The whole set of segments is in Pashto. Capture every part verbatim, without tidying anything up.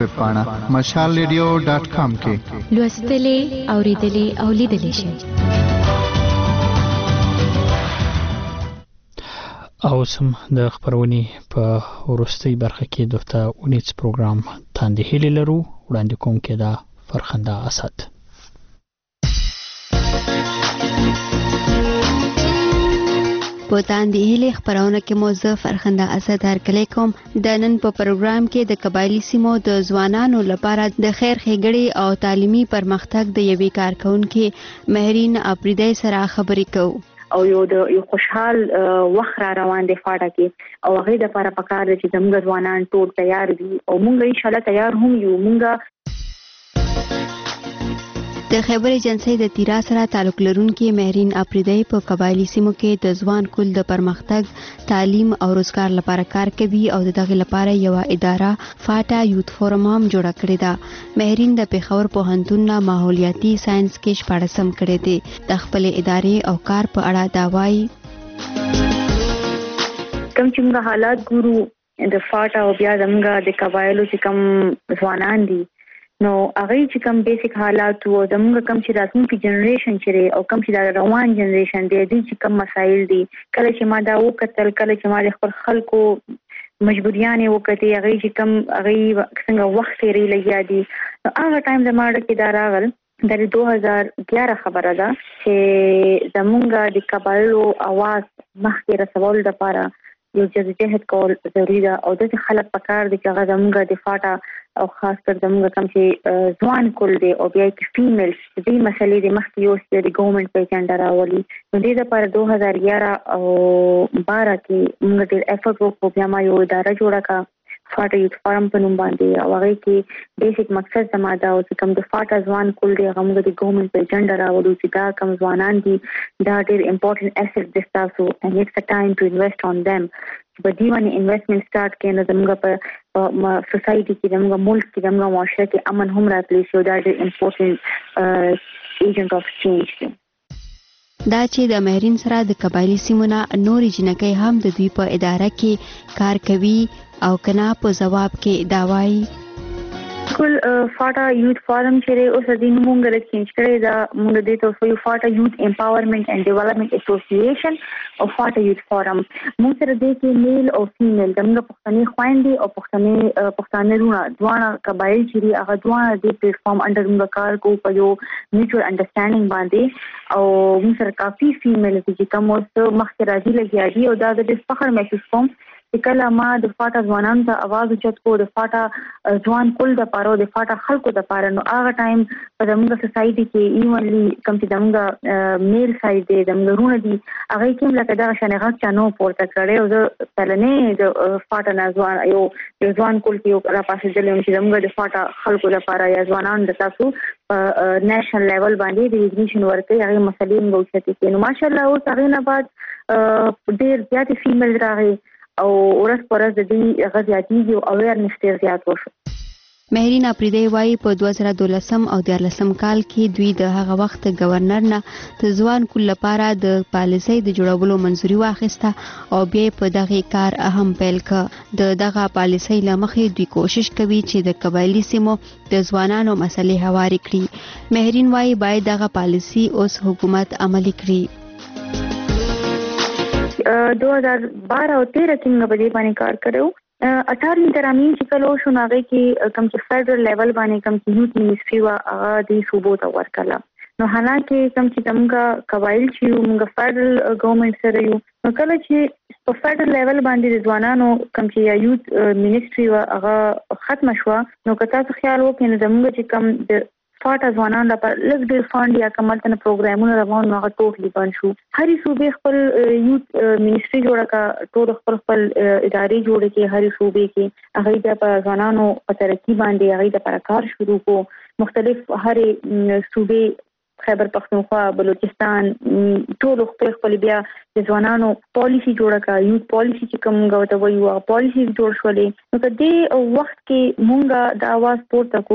پاڼه مشال ریډیو ډاٹ کام کې لوستلې اوریدلې او لیدلې شي. او سم د خبرونې په ورستۍ برخه کې دغه اونیز پروګرام تاندې هلي لرو وړاندې کوم کې دا فرخنده اسد. په تاندې هلي خبرونه کې موضوع فرخنده اسد هرکلی کوم. د نن په پروګرام کې د قبایلی سیمو د ځوانانو لپاره د خیر ښېګړې او تعلیمي پرمختګ د یوې کارکونکې مهرین اپریدی سره خبرې کوو. او یو د یو خوشحال وخت را روان دی فاټه کې او هغه د لپاره پکار دی چې زموږ ځوانان ټول تیار دي او موږ ان شاء الله تیار هم یو. موږ د خیبر ایجنسی د تیرا سره تعلق لرونکي مهرین اپریدی په قبایلی سیمو کې د ځوان کول د پرمختګ، تعلیم او روزګار لپاره کار کوي او دغه لپاره یو اداره فاټا یوت فورم هم جوړ کړی دا. مهرین د پیښور پوهنتون نه ماحولیاتي ساينس کې شپږم کړی دی. د خپل ادارې او کار په اړه دا وایي. کوم چې موږ حالات ګورو د فاټا او بیا زموږ د قبایلو چې کوم ځوانان دي نو هغه چې کوم بیسیک حالات وو زموږ کوم چې راتلونکي جنریشن چې او کوم چې دا روان جنریشن دی دي چې کوم مسایل دي کله چې ما دا وکتل کله چې ما د خپل خلکو مجبوریانه وکړې هغه چې کوم هغه څنګه وخت لري لګیا دي هغه ټایم زموږ کې دا راغل د دوه هزار اګیاره خبره ده چې زموږ د قبایلو आवाज مخکې رسول لپاره یو جديجهد کول ضروري ده او د خلک پکار دي چې هغه زموږ د فاټا او خاص کر زموږ کوم چې ځوان کول دي او بیا کې فیمیل دې مسلې د مخکې یو ستې د ګورنمنت په اجنډا راولي نو دې لپاره دوه هزار اګیاره او بارہ کې موږ د افورت وکړو بیا ما یو اداره جوړه کا فاټا یوت فارم په نوم باندې او هغه کې بیسیک مقصد زما دا او چې کوم د فاټا ځوان کول دي هغه موږ د ګورنمنت په اجنډا راولو چې دا کوم ځوانان دي دا ډېر امپورټنت اسټ دي تاسو and it's a time to invest on them. په دې باندې انویسټمنټ سٹارټ کړي نو زموږ په سوسایټي کې زموږ ملک کې زموږ معاشره کې امن هم راتلی شي دا ډېر امپورټنت ایجنټ اف چینج دی. دا چې د مهرین سره د قبایلی سیمونه نورې جنکۍ هم د دوی په اداره کې کار کوي او کنا په جواب کې دا وایي. کل فاټا یوت فارم چې اوس د دې موږ له چینج کړي دا موږ د ته یو فاټا یوت امپاورمنت اینڈ ډیولپمنٹ اسوسییشن او فاټا یوت فارم موږ سره د کې میل او فیمیل دغه پښتني خويندې او پښتني پښتانه رونه دوه قبایل چې هغه دوه د پلیټ فارم انډر موږ کار کوو په یو میوچوال انډرستانډینګ باندې او موږ سره کافي فیمیل چې کوم اوس مخکې راځي لګیا دي او دا د فخر محسوس کوم چې کله ما د فاټا ځوانانو ته आवाज اوچت کو د فاټا ځوان کول د پاره د فاټا خلکو د پاره نو هغه ټایم په زموږ سوسایټي کې ایونلی کم چې زموږ میل سایډ دی زموږ رونه دي هغه کې لکه دا شنه غږ چانو پورته کړي او د پلنې د فاټا ځوان یو ځوان کول کې را پاسې دلم چې زموږ د فاټا خلکو د پاره یا ځوانان د تاسو نېشنل لیول باندې د ایجوکیشن ورته هغه مسلې موږ شته کې نو ماشاءالله اوس هغه نه بعد ډېر زیات فیمیل راغی او ورځ پر ورځ د دې غزياتي او اویرنس ډیر زیات وشو. مهرین اپریدی وايي په دوه زره دولسم او دیارلسم کال کې دوی د هغه وخت گورنر نه د ځوان کول لپاره د پالیسۍ د جوړولو منځوري واخیسته او بیا په دغه کار اهم پیل کړ. د دغه پالیسۍ لمخې دوی کوشش کوي چې د قبایلی سیمو د ځوانانو مسلې هواري کړي. مهرین وايي باید دغه پالیسۍ اوس حکومت عملي کړي. دو هزار بارہ او تیرہ کې موږ په دې باندې کار کړو. اټارنی ترامین چې کلو شو ناغه کې کم چې فدرل لیول باندې کم چې یوت منیسټری وا هغه د صوبو ته ورکړه نو حالانکه کم چې موږ قبایل چې موږ فدرل ګورنمنت سره یو نو کله چې په فدرل لیول باندې د ځوانانو کم چې یوت منیسټری وا هغه ختم شو نو که تاسو خیال وکړئ نو موږ چې کم د فاټا ځوانان لپاره لږ ډېر فاند یا کمالتنه پروګرامونه روان نو هغه ټوټلی بند شو. هرې صوبې خپل یوت منیسټری جوړه کا ټول خپل خپل ادارې جوړې کې هرې صوبې کې هغه د ځوانانو په ترقی باندې هغه د پر کار شروع کو. مختلف هرې صوبې خیبر پختونخوا بلوچستان ټول خپل خپل بیا د ځوانانو پالیسی جوړه کا یوت پالیسی چې کوم غوته وایو پالیسی جوړ شولې نو په دې وخت کې مونږه د आवाज پورته کو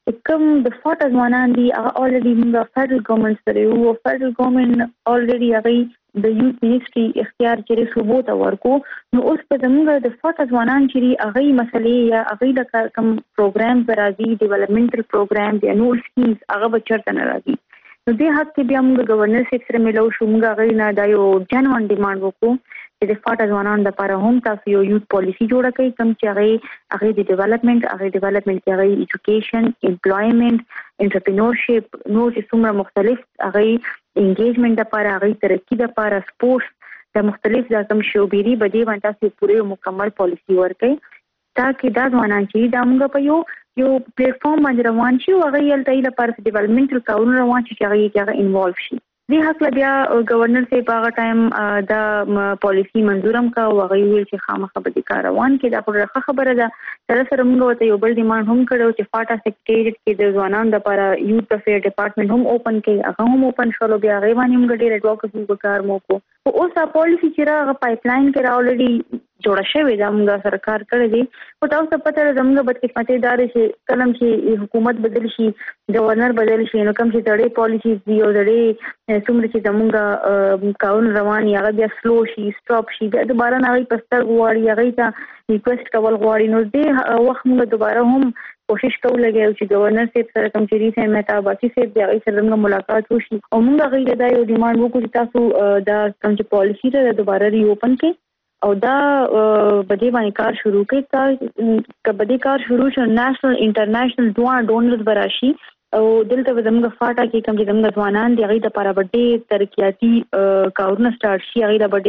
کوم د فاټا ځوانان دي هغه الریډي موږ فدرل ګورنمنت سره یو فدرل ګورنمنت الریډي هغه د یوث منیسټري اختیار چې صوبو ته ورکو نو اوس په زموږ د فاټا ځوانان چې هغه مسلې یا هغه د کوم پروګرام راځي ډیولپمنټل پروګرام دی نو سکیمز هغه به چرته نه راځي نو دې حق کې بیا موږ گورنر سیټ سره ملو شو موږ هغه نه دا یو جنوان ډیماند وکړو چې د فاټا ځوانان لپاره هم تاسو یو یوث پالیسی جوړه کړئ کوم چې هغه هغه د ډیولپمنٹ هغه ډیولپمنٹ کې هغه ایجوکیشن امپلویمنت انټرپرینورشپ نو چې څومره مختلف هغه انګیجمنٹ لپاره هغه ترقی لپاره سپورتس د مختلف ځکم شوبېری بده باندې تاسو پوره مکمل پالیسی ورکړئ تاکي دا ځوانان چې دا موږ په یو یو پلیټ فارم باندې روان شي او هغه یل تایله لپاره ډیولپمنټل کارونه روان شي چې هغه کې هغه انوالو شي دې حق بیا گورنر سے په هغه ټایم دا پالیسی منظورم کا او هغه ویل چې خامخا به د کار روان کې دا خبره خبره ده سره سره موږ ته یو بل ډیماند هم کړو چې فاټا سیکریټریټ کې د ځوانانو لپاره یوث افیر ډپارټمنټ هم اوپن کې هغه هم اوپن شول بیا هغه باندې موږ ډیر اډوکیسي وکړ مو کو او اوس دا پالیسی چې راغه پایپ لاین کې راولډي جوړه شوې ده موږ سرکار کړی دی او تاسو پته ده موږ بدقسمتي دار شي کلم چې حکومت بدل شي گورنر بدل شي نو کوم چې دړې پالیسیز دی او دړې څومره چې زموږ قانون روان یا بیا سلو شي سټاپ شي بیا دوباره نه وي پستر غواړي هغه ته ریکوست کول غواړي نو دې وخت موږ دوباره هم کوشش کوو لګیو چې گورنر صاحب سره کوم چې ریسه متا باسي صاحب بیا یې سره موږ ملاقات وشي او موږ هغه دا یو ډیماند وکړو چې تاسو دا کوم چې پالیسی ته دوباره ری اوپن کړئ او دا بده باندې کار شروع کړي تا کبدي کار شروع شو نېشنل انټرنیشنل دوه ډونرز براشي او دلته زموږ فاټا کې کوم چې زموږ ځوانان دی هغه د لپاره ډېر ترقیاتي کارونه سٹارټ شي هغه د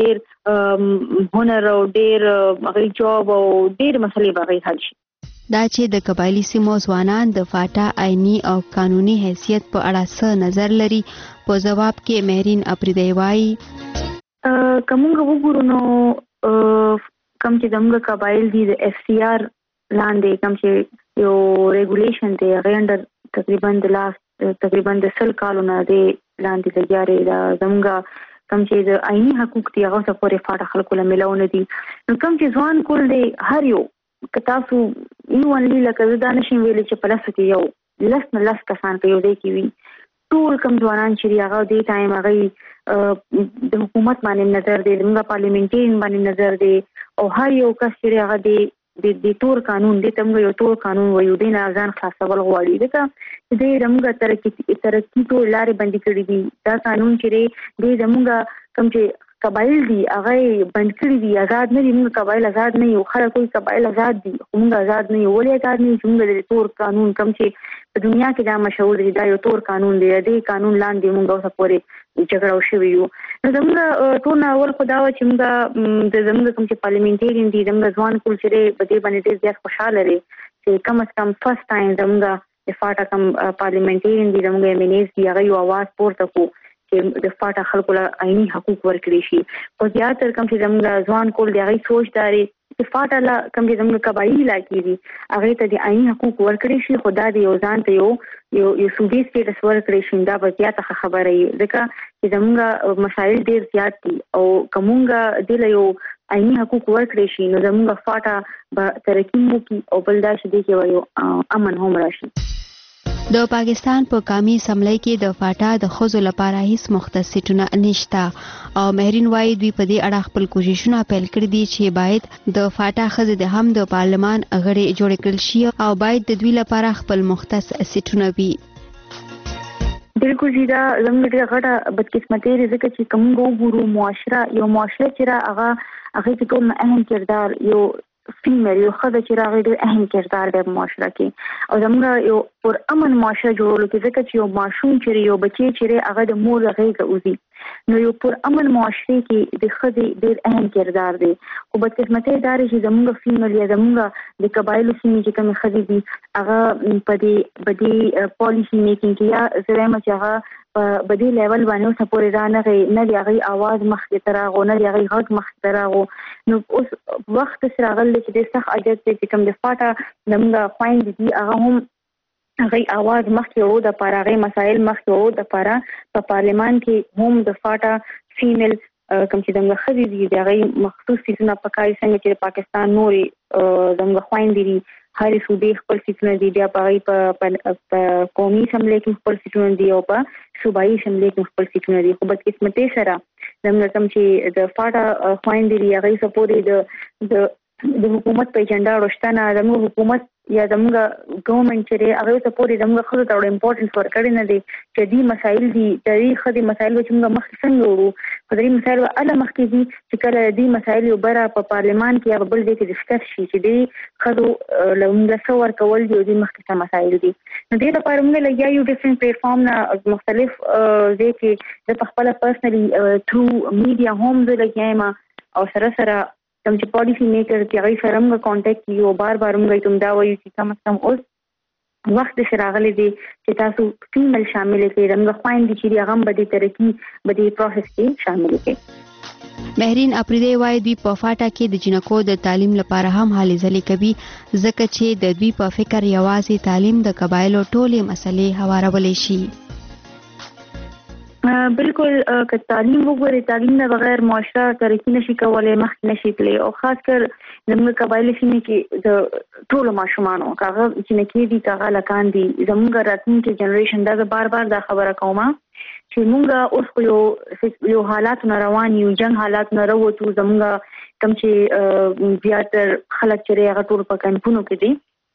ډېر هنر او ډېر هغه جاب او ډېر مسلې به حل شي دا چې د قبایلی سیمو ځوانان د فاټا آئینی او قانوني حیثیت په اړه څه نظر لري په جواب کې مهرین اپریدی وایي کومه وګورو نو کوم چې زموږ قبایل دي د اف سی آر لاندې کوم چې یو ریګولیشن دی هغه اندر تقریبا د لاس تقریبا د سل کالونه دی لاندې لګیاري دا زموږ کوم چې د آئینی حقوق دي هغه څه پورې فاټا خلکو له ملونه دي نو کوم چې ځوان کول دی هر یو کتاسو یو انلی لکه دا نشم ویلې چې پلس کې یو لس نه لس کسان په یو دی کې وي ټول کوم ځوانان چې هغه دی ټایم هغه د حکومت باندې نظر دی موږ پارلیمنټین باندې نظر دی او هر یو کس چې هغه دی د د تور قانون د تمغه یو تور قانون وایو د نه ځان خاصول غواړي دا د زموږ ترقی ترقی ټول لارې باندې کړی دي دا قانون چې د زموږ کوم چې قبایل دي هغه بند کړی دي آزاد نه دي موږ قبایل آزاد نه یو خلک کوئی قبایل آزاد دي موږ آزاد نه یو ولې آزاد نه یو موږ د تور قانون کوم چې په دنیا کې دا مشهور دی دا یو تور قانون دی د قانون لاندې موږ اوسه پورې جګړه وشوي یو نو زموږ ټول اول خدا و چې موږ د زموږ کوم چې پارلیمنټرین دي زموږ ځوان کول چې په دې باندې ډېر زیات خوشاله لري چې کم از کم فرست ټایم زموږ د فاټا کوم پارلیمنټرین دي زموږ ایم ان ایز دی هغه یو आवाज پورته کو چې د فاټا خلکو له آئینی حقوق ورکړي شي او زیاتره کوم چې زموږ ځوان کول دی هغه سوچ داري چې فاټا لا کوم چې زموږ قبایلی علاقې دي هغه ته د آئینی حقوق ورکړي شي خدا دې یو ځان ته یو یو یو صوبې سټیټس ورکړي شي دا به زیاته خبره وي ځکه چې زموږ مسایل ډېر زیات دي او کومه د یو آئینی حقوق ورکړي شي نو زموږ فاټا به ترقی وکړي او بل دا چې دی یو امن هم راشي د پاکستان په قومي اسمبلی کې د فاټا د ښځو لپاره هیڅ مختص سیټونه نشته او مهرین وایي دوی په دې اړه خپل کوششونه پیل کړي دي چې باید د فاټا ښځې د هم د پارلمان غړي جوړ کړل شي او باید د دوی لپاره خپل مختص سیټونه وي بالکل دا زموږ ډېر غټه بدقسمتي دی ځکه چې کوم وګورو معاشره یو معاشره چې هغه هغه چې کوم اهم کردار یو فیمیل یو خدای چې راغی ډېر اهم کردار دی معاشره کې او زموږ یو پر امن معاشره جوړولو کې ځکه چې یو ماشوم چې یو بچی چې هغه د مور غېږه اوزي نو یو پر امن معاشره کې د خدای ډېر اهم کردار دی خو بدقسمتي دا چې زموږ فیمیل یا زموږ د قبایلو سیمې چې کوم خدای دي هغه په دې بدی پالیسی میکینګ کې یا زرهمه چې هغه په بدی لیول باندې اوس پورې را نه نه دی هغه आवाज مخ ته راغو نه دی هغه غږ مخ ته راغو نو اوس وخت سره غل چې د صح اجازه چې کوم د فاټا زموږ خويند دي هغه هم هغه आवाज مخ ته ورو د پاره مسائل مخ ته ورو د پاره په پارلیمان کې هم د فاټا فیمیل کوم چې دغه خدي دي دغه مخصوص سیسونه پکای څنګه چې پاکستان نوري دغه خويند دي هر صوبې خپل سیټونه دي بیا په قومي اسمبلی کې خپل سیټونه دي او په صوبایي اسمبلی کې خپل سیټونه دي خو بدقسمتۍ سره زموږ کوم چې د فاټا خويندې لري هغه سپورې د د د حکومت په ایجنډا ورشتنه زموږ حکومت یا زموږ ګورنمنت چې هغه سپورې زموږ خلکو ته امپورټنس ورکړي نه دي چې دې مسایل دي د دې خدي مسایل چې موږ مخکې څنګه وړو په دې مسایل اله مخکې دي چې کله دې مسایل یو بره په پارلیمان کې یا بل ځای کې ډسکس شي چې دې خدو لومړی څور کول دي دې مخکې مسایل دي نو دې لپاره موږ لګیا یو ډیفرنٹ پلیټ فارم نه مختلف ځای کې د خپل پرسنلی تھرو میډیا هم د لګیایم او سره سره کوم چې پالیسی میکر چې هغه سره موږ کانټیکټ کیو بار بار موږ ته دا وایو چې کم کم اوس وخت سره راغلی دی چې تاسو فیمل شامل کړئ موږ خويندې چې هغه هم به ترقی به پروسس کې شامل کړي مهرین اپریدی وای دوی په فاټا کې د جنکو د تعلیم لپاره هم هلې ځلې کوي ځکه چې د دوی په فکر یوازې تعلیم د قبایلو ټولې مسلې هوارولې شي بالکل که تعلیم وګورئ تعلیم نه بغیر معاشره ترقی نشي کولای مخکې نشي تللی او خاص کر زموږ قبایل سیمې کې د ټولو ماشومانو کاغه چې نکې دي کاغه لکان دي زموږ راتلونکي جنریشن دا بار بار دا خبره کومه چې موږ اوس یو یو حالات نه روان یو جنگ حالات نه وروته زموږ کم چې زیاتر خلک چې هغه ټول په کمپونو کې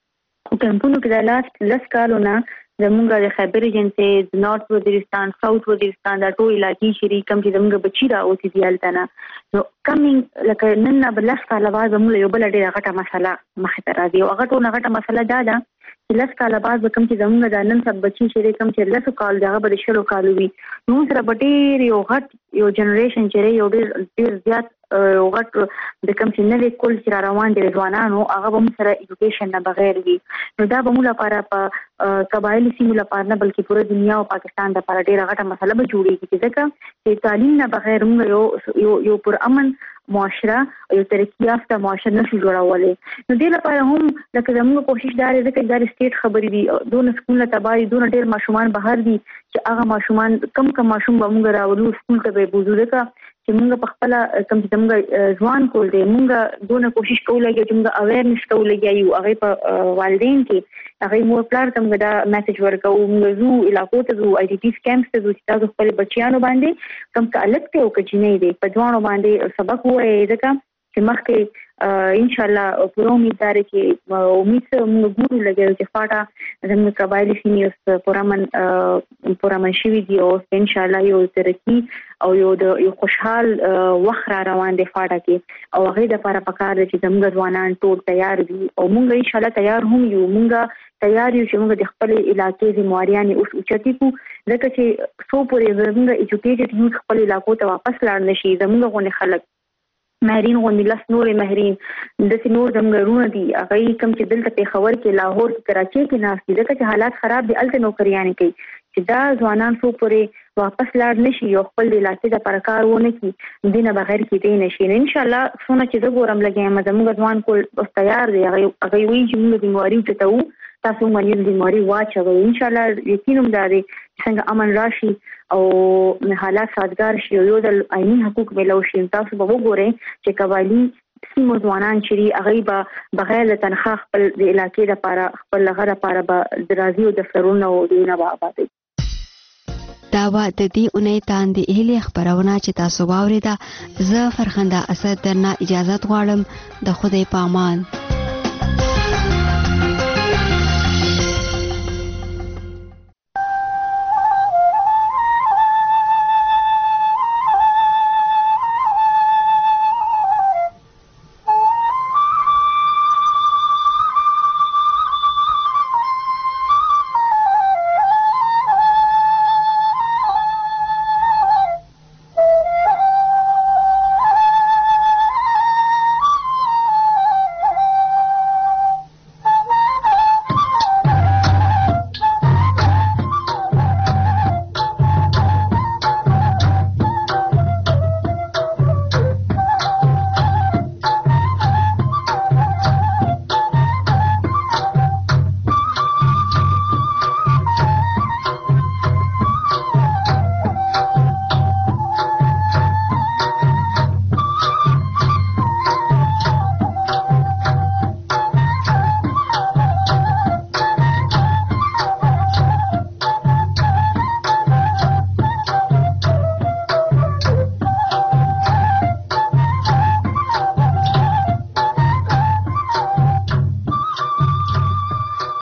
دي کمپونو کې د لاست لس کالونه زمونږ د خیبر ایجنسي د نارث وزیرستان ساوث وزیرستان د ټول علاقې شری کم چې زمونږ بچی را اوسې دی التنه نو کمینګ لکه نن نه بلس کاله بعد زمونږ یو بل ډیره غټه مسله مخې ته راځي او هغه ټول غټه مسله دا ده چې لس کاله بعد کم چې زمونږ د نن سب بچی شری کم چې لس کال دغه به شلو کال وي نو سره ډیر یو غټ یو جنریشن چې یو ډیر ډیر زیات یو غټ د کم چې نوې کول چې روان دي ځوانانو هغه به سره ایجوکیشن نه بغیر وي نو دا به موږ لپاره په قبایلی سیمو لپاره نه بلکې پوره دنیا او پاکستان لپاره ډیره غټه مسله به جوړیږي ځکه چې تعلیم نه بغیر موږ یو یو پر امن معاشره او یو ترقی یافته معاشره نشو جوړولای نو دې لپاره هم لکه زموږ کوشش دا دی چې دا سټیټ خبرې دي دون سکول ته تباہي دون ډیر ماشومان بهر دي چې هغه ماشومان کم کم ماشوم به موږ راولو سکول ته به بوزو ځکه چې موږ په خپل کم چې موږ ځوان کول دي موږ دونه کوشش کوو چې موږ اویرنس کوو لګیو هغه په والدین کې هغه مور پلار ته موږ دا میسج ورکو موږ زو علاقو ته زو آی ډی پی کیمپس ته زو چې تاسو خپل بچیانو باندې کم تعلق ته او کچینې دي په ځوانو باندې سبق وایي ځکه چې مخکې ان شاء الله پوره امید دار کې امید موږ ګورو لګیو چې فاټا زموږ قبایلی سیمې پورامن پورامن شوي دي او ان شاء الله یو ترقی او یو د یو خوشحال وخت را روان دی فاټا کې او هغه د لپاره پکار دي چې زموږ ځوانان ټول تیار دي او موږ ان شاء الله تیار هم یو موږ تیار یو چې موږ د خپل علاقې ذمہواریان اوس اوچتي کو ځکه چې سو پورې زموږ ایجوکیټډ یوث خپل علاقو ته واپس لاړ نشي زموږ غونې خلک مهرین غونډې لاس نورې مهرین د سينور زمګرونه دي هغه کوم چې دلته په خبر کې لاهور کې کراچي کې ناس دي ځکه چې حالات خراب دي الته نوکریان کوي چې دا ځوانان څو پورې واپس لاړ نشي او خپل د علاقې د پرکار ونه کی دینه بغیر کې دی نشي ان شاء الله څونه چې د ګورم لګیم زموږ ځوان کول تیار دی هغه هغه وی چې موږ د مواري ته وو تاسو باندې د مواري واچو ان شاء الله یقینم داري څنګه امن راشي او حالات سازگار شي او د عیني حقوق ملو شي تاسو به وګورئ چې قبایلی سیمو ځوانان چې هغه به بغیر د تنخواه خپل د علاقې لپاره خپل لغه لپاره به درازي او دفترونه او دینه به آبادي دا و د دې اونۍ تاندې هلي خبرونه چې تاسو واوریده زه فرخنده اسد درنه اجازه غواړم د خدای په امان